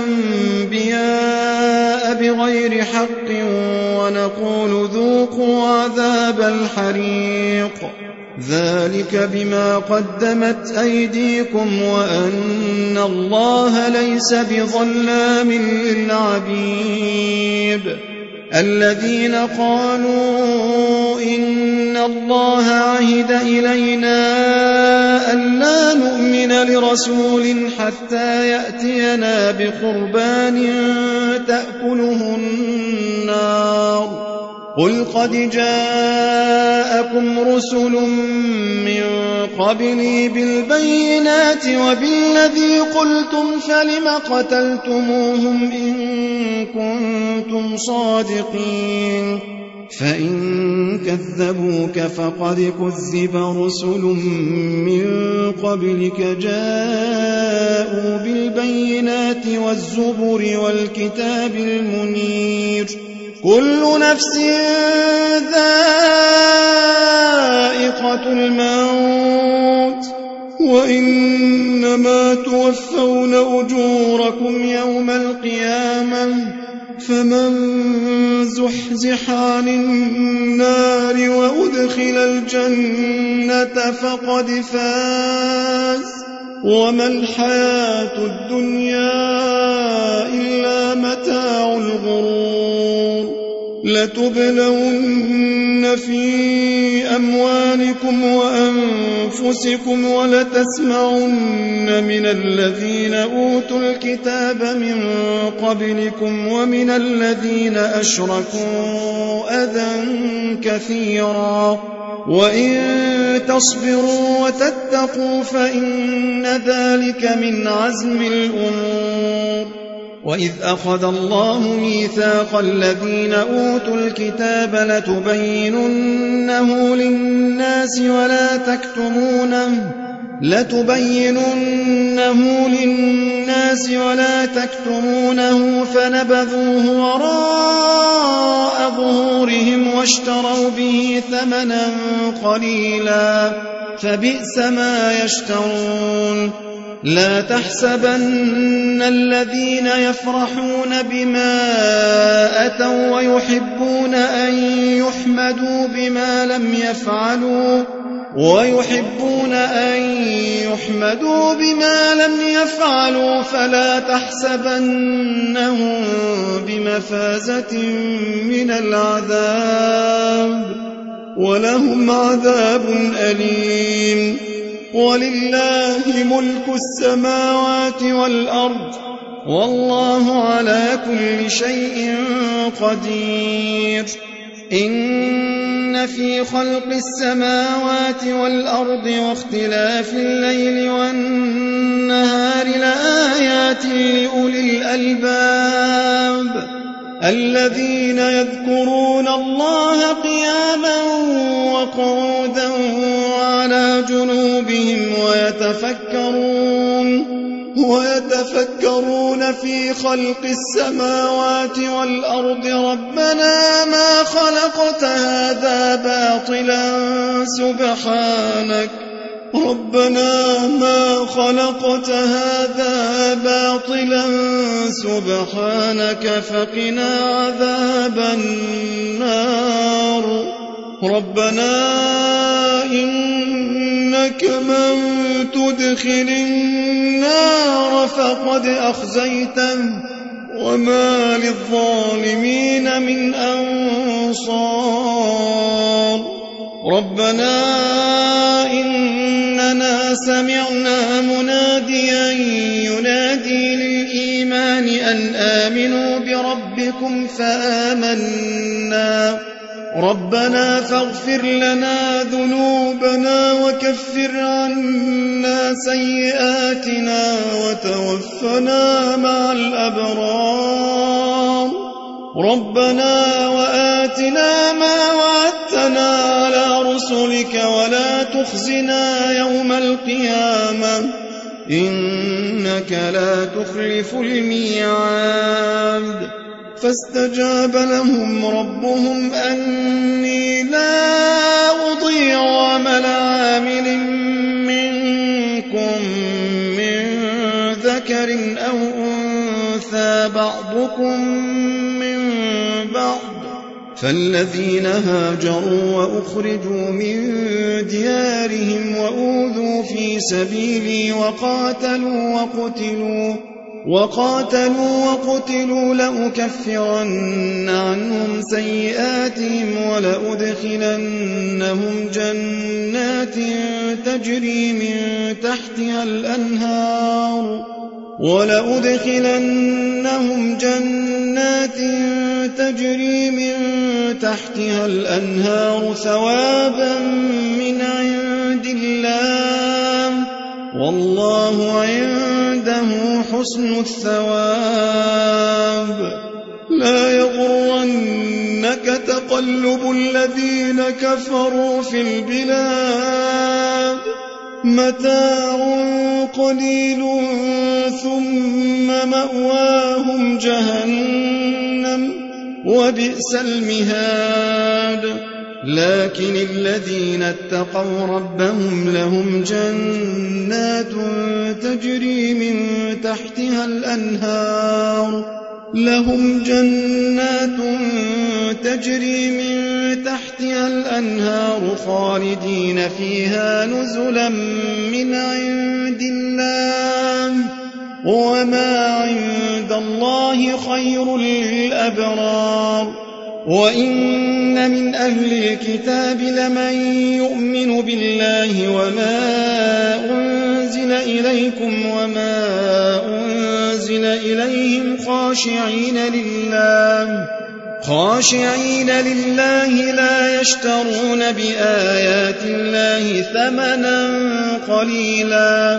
الأنبياء بغير حق ونقول ذوقوا عذاب الحريق ذلك بما قدمت أيديكم وأن الله ليس بظلام للعبيد. الذين قالوا إن الله عهد إلينا ألا نؤمن لرسول حتى يأتينا بقربان تأكله النار قل قد جاءكم رسل من قبلي بالبينات وبالذي قلتم فلم قتلتموهم إن كنتم صادقين فإن كذبوك فقد كذب رسل من قبلك جاءوا بالبينات والزبر والكتاب المنير كل نفس ذائقة الموت وإنما توفون أجوركم يوم القيامة فمن زحزح عن النار وأدخل الجنة فقد فاز وما الحياة الدنيا إلا متاع الغرور لتبلون في أموالكم وأنفسكم ولتسمعن من الذين أوتوا الكتاب من قبلكم ومن الذين أشركوا أذى كثيرا وإن تصبروا وتتقوا فإن ذلك من عزم الأمور وإذ أخذ الله ميثاق الذين أوتوا الكتاب لتبيننه للناس ولا تكتمونه فنبذوه وراء ظهورهم واشتروا به ثمنا قليلا فبئس ما يشترون لا تحسبن الذين يفرحون بما أتوا ويحبون أن يحمدوا بما لم يفعلوا فلا تحسبنهم بمفازة من العذاب ولهم عذاب أليم ولله ملك السماوات والأرض والله على كل شيء قدير إن في خلق السماوات والأرض واختلاف الليل والنهار لآيات لأولي الألباب الذين يذكرون الله قياما وقعودا وعلى جنوبهم ويتفكرون في خلق السماوات والأرض ربنا ما خلقت هذا باطلا سبحانك فقنا عذاب النار ربنا إنك من تدخل النار فقد أخزيته وما للظالمين من أنصار ربنا إننا سمعنا مناديا ينادي للإيمان أن آمنوا بربكم فآمنا ربنا فاغفر لنا ذنوبنا وكفر عنا سيئاتنا وتوفنا مع الأبرار ربنا وآتنا ما وعدتنا على رسلك ولا تخزنا يوم القيامة إنك لا تخلف الميعاد فاستجاب لهم ربهم أني لا أضيع عمل عامل منكم من ذكر أو أنثى بعضكم من بعض فالذين هاجروا وأخرجوا من ديارهم وأوذوا في سبيلي وقاتلوا وقتلوا لأكفرن عنهم سيئاتهم ولأدخلنهم جنات تجري من تحتها الأنهار ثوابا من عند الله والله عنده حسن الثواب لا يغرنك تقلب الذين كفروا في البلاد متاع قليل ثم مأواهم جهنم وبئس المهاد لكن الذين اتقوا ربهم لهم جنات تجري من تحتها الأنهار لهم جنات تجري من تحتها الأنهار خالدين فيها نزلا من عند الله وما عند الله خير للأبرار وإن من أهل الكتاب لمن يؤمن بالله وما أنزل إليكم وما أنزل إليهم خاشعين لله لا يشترون بآيات الله ثمنا قليلا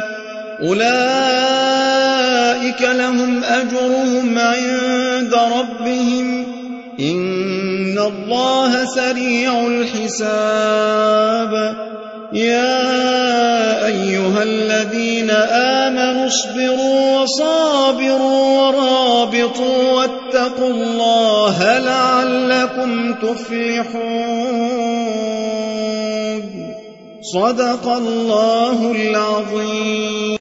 أولئك لهم أجرهم عند ربهم إن الله سريع الحساب يا أيها الذين آمنوا اصبروا وصابروا ورابطوا واتقوا الله لعلكم تفلحون صدق الله العظيم.